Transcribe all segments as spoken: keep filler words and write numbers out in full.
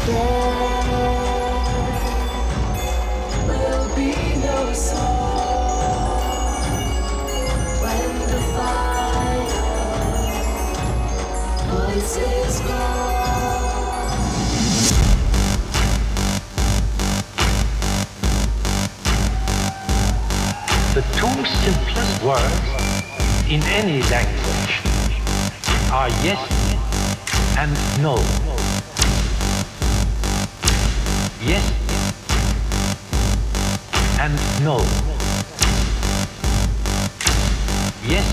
will be no song when the final voice is gone. The two simplest words in any language are yes and no. Yes and no. Yes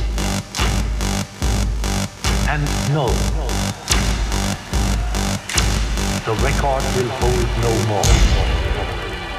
and no. The record will hold no more.